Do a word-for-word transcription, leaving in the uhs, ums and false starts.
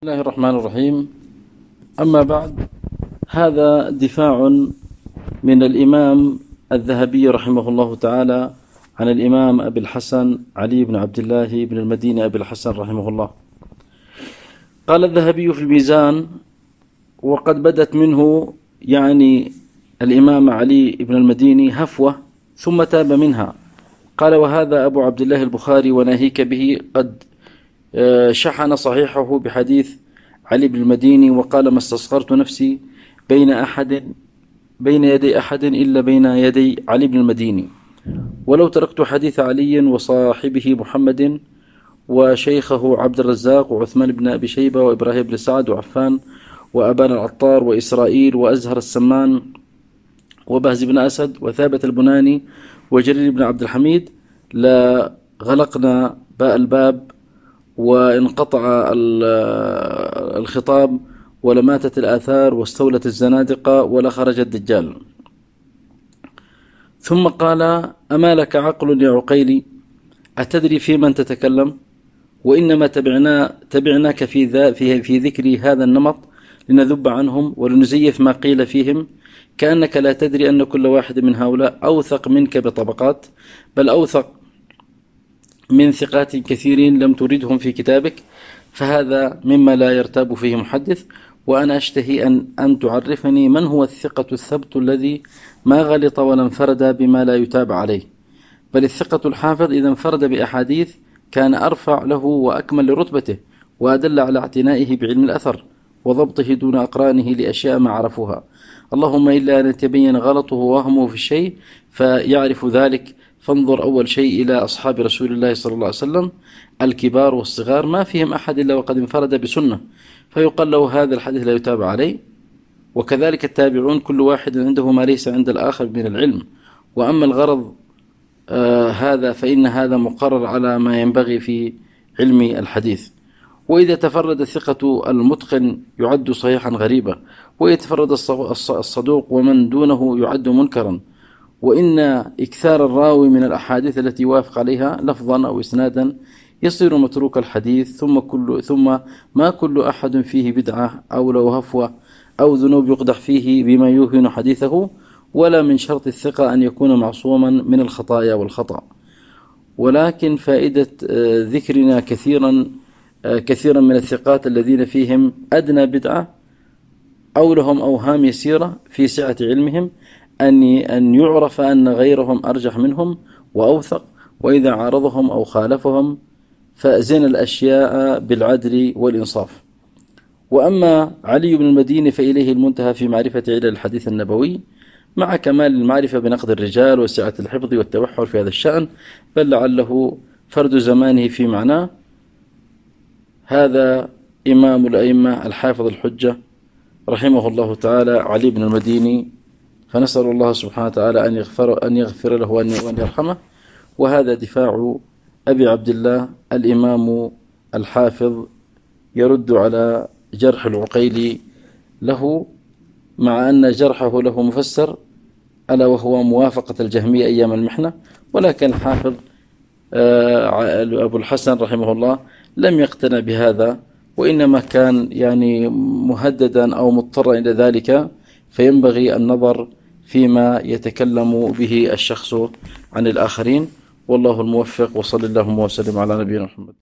بسم الله الرحمن الرحيم. أما بعد، هذا دفاع من الإمام الذهبي رحمه الله تعالى عن الإمام أبي الحسن علي بن عبد الله بن المديني أبي الحسن رحمه الله. قال الذهبي في الميزان: وقد بدت منه يعني الإمام علي بن المديني هفوة ثم تاب منها. قال: وهذا أبو عبد الله البخاري وناهيك به قد شحن صحيحه بحديث علي بن المديني، وقال: ما استصغرت نفسي بين أحد بين يدي أحد إلا بين يدي علي بن المديني، ولو تركت حديث علي وصاحبه محمد وشيخه عبد الرزاق وعثمان بن أبي شيبة وإبراهيم بن سعد وعفان وأبان العطار وإسرائيل وأزهر السمان وبهز بن أسد وثابت البناني وجرير بن عبد الحميد لا غلقنا باء الباب وانقطع الخطاب ولماتت الآثار واستولت الزنادقة ولخرج الدجال. ثم قال: أما لك عقل يا عقيلي؟ أتدري في من تتكلم؟ وإنما تبعنا تبعناك في, ذا في, في ذكر هذا النمط لنذب عنهم ولنزيف ما قيل فيهم، كأنك لا تدري أن كل واحد من هؤلاء أوثق منك بطبقات، بل أوثق من ثقات كثيرين لم تردهم في كتابك، فهذا مما لا يرتاب فيه محدث. وأنا أشتهي أن, أن تعرفني من هو الثقة الثبت الذي ما غلط ولا انفرد بما لا يتاب عليه، بل الثقة الحافظ إذا انفرد بأحاديث كان أرفع له وأكمل لرتبته وأدل على اعتنائه بعلم الأثر وضبطه دون أقرانه لأشياء ما عرفوها، اللهم إلا أن يتبين غلطه ووهمه في الشيء فيعرف ذلك. فانظر أول شيء إلى أصحاب رسول الله صلى الله عليه وسلم الكبار والصغار، ما فيهم أحد إلا وقد انفرد بسنة فيقال له هذا الحديث لا يتابع عليه. وكذلك التابعون كل واحد عنده ما ليس عند الآخر من العلم. وأما الغرض آه هذا فإن هذا مقرر على ما ينبغي في علم الحديث. وإذا تفرد الثقة المتقن يعد صحيحا غريبا، وإذا تفرد الصدوق ومن دونه يعد منكرا. وإن إكثار الراوي من الأحاديث التي يوافق عليها لفظا أو إسنادا يصير متروك الحديث. ثم كل ثم ما كل أحد فيه بدعة أو له هفوة أو ذنوب يقدح فيه بما يوهن حديثه، ولا من شرط الثقة أن يكون معصوما من الخطايا والخطأ. ولكن فائدة ذكرنا كثيرا كثيرا من الثقات الذين فيهم أدنى بدعة أو لهم أوهام يسيرة في سعة علمهم أن أن يعرف أن غيرهم أرجح منهم وأوثق، وإذا عارضهم أو خالفهم فأزن الأشياء بالعدل والإنصاف. وأما علي بن المديني فإليه المنتهى في معرفة علل الحديث النبوي مع كمال المعرفة بنقد الرجال وسعة الحفظ والتوحر في هذا الشأن، بل لعله فرد زمانه في معناه. هذا إمام الأئمة الحافظ الحجة رحمه الله تعالى علي بن المديني، فنسأل الله سبحانه وتعالى أن يغفر, أن يغفر له وأن يرحمه. وهذا دفاع أبي عبد الله الإمام الحافظ يرد على جرح العقيلي له، مع أن جرحه له مفسر ألا وهو موافقة الجهمية أيام المحنة، ولكن الحافظ أبو الحسن رحمه الله لم يقتنع بهذا، وإنما كان يعني مهددا أو مضطرا إلى ذلك، فينبغي النظر فيما يتكلم به الشخص عن الآخرين. والله الموفق، وصلى اللهم وسلم على نبينا محمد.